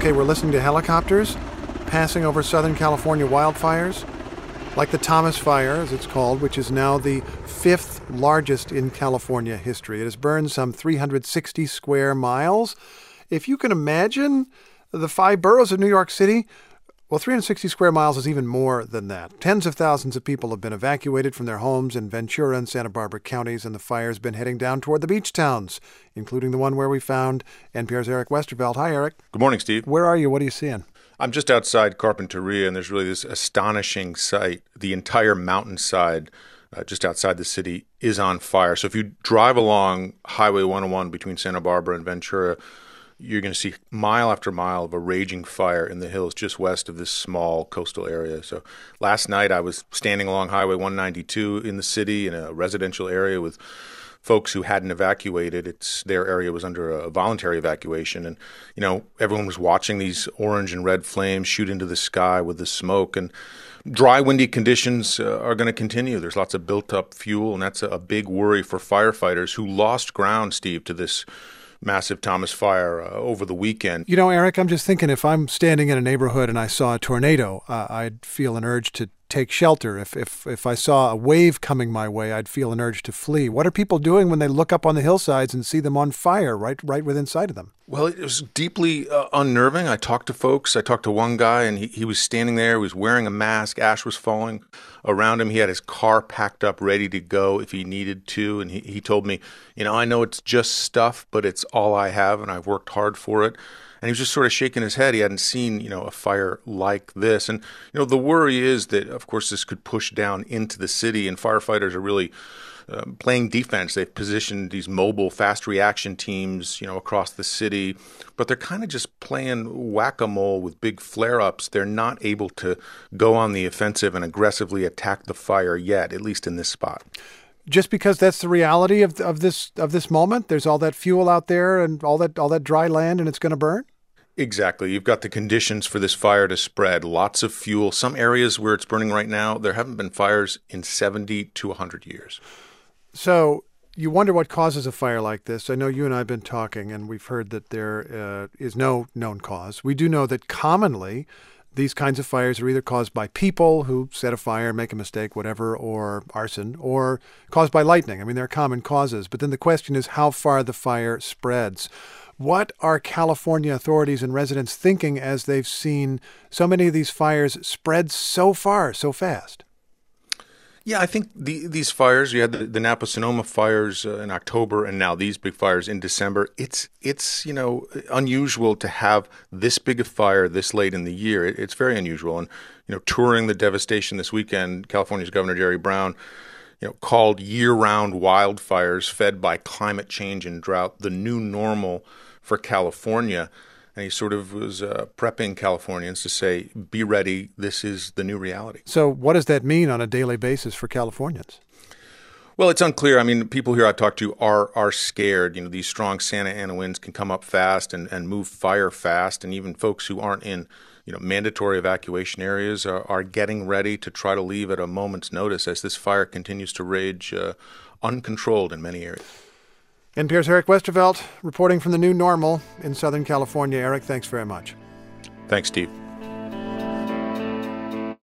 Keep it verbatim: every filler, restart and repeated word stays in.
Okay, we're listening to helicopters passing over Southern California wildfires, like the Thomas Fire, as it's called, which is now the fifth largest in California history. It has burned some three hundred sixty square miles. If you can imagine the five boroughs of New York City, well, three hundred sixty square miles is even more than that. Tens of thousands of people have been evacuated from their homes in Ventura and Santa Barbara counties, and the fire's been heading down toward the beach towns, including the one where we found N P R's Eric Westervelt. Hi, Eric. Good morning, Steve. Where are you? What are you seeing? I'm just outside Carpinteria, and there's really this astonishing sight. The entire mountainside uh, just outside the city is on fire. So if you drive along Highway one oh one between Santa Barbara and Ventura, you're going to see mile after mile of a raging fire in the hills just west of this small coastal area. So last night I was standing along Highway one ninety-two in the city in a residential area with folks who hadn't evacuated. It's their area was under a voluntary evacuation. And, you know, everyone was watching these orange and red flames shoot into the sky with the smoke. And dry, windy conditions uh, are going to continue. There's lots of built-up fuel, and that's a, a big worry for firefighters who lost ground, Steve, to this massive Thomas Fire uh, over the weekend. You know, Eric, I'm just thinking if I'm standing in a neighborhood and I saw a tornado, uh, I'd feel an urge to take shelter. If, if if I saw a wave coming my way, I'd feel an urge to flee. What are people doing when they look up on the hillsides and see them on fire right right within sight of them? Well, it was deeply uh, unnerving. I talked to folks. I talked to one guy, and he, he was standing there. He was wearing a mask. Ash was falling around him. He had his car packed up, ready to go if he needed to. And he, he told me, you know, I know it's just stuff, but it's all I have, and I've worked hard for it. And he was just sort of shaking his head. He hadn't seen, you know, a fire like this. And, you know, the worry is that, of course, this could push down into the city, and firefighters are really uh, playing defense. They've positioned these mobile fast reaction teams, you know, across the city, but they're kind of just playing whack-a-mole with big flare-ups. They're not able to go on the offensive and aggressively attack the fire yet, at least in this spot. Just because that's the reality of of this of this moment, there's all that fuel out there and all that all that dry land, and it's going to burn? Exactly. You've got the conditions for this fire to spread. Lots of fuel. Some areas where it's burning right now, there haven't been fires in seventy to one hundred years. So you wonder what causes a fire like this. I know you and I have been talking, and we've heard that there uh, is no known cause. We do know that commonly these kinds of fires are either caused by people who set a fire, make a mistake, whatever, or arson, or caused by lightning. I mean, they're common causes. But then the question is how far the fire spreads. What are California authorities and residents thinking as they've seen so many of these fires spread so far, so fast? Yeah, I think the, these fires, you had the, the Napa-Sonoma fires uh, in October, and now these big fires in December. It's, it's you know, unusual to have this big a fire this late in the year. It, it's very unusual. And, you know, touring the devastation this weekend, California's Governor Jerry Brown, you know, called year-round wildfires fed by climate change and drought the new normal for California. And he sort of was uh, prepping Californians to say, be ready, this is the new reality. So what does that mean on a daily basis for Californians? Well, it's unclear. I mean, people here I've talked to are are scared. You know, these strong Santa Ana winds can come up fast and, and move fire fast. And even folks who aren't in, you know, mandatory evacuation areas are, are getting ready to try to leave at a moment's notice as this fire continues to rage uh, uncontrolled in many areas. N P R's Eric Westervelt reporting from the new normal in Southern California. Eric, thanks very much. Thanks, Steve.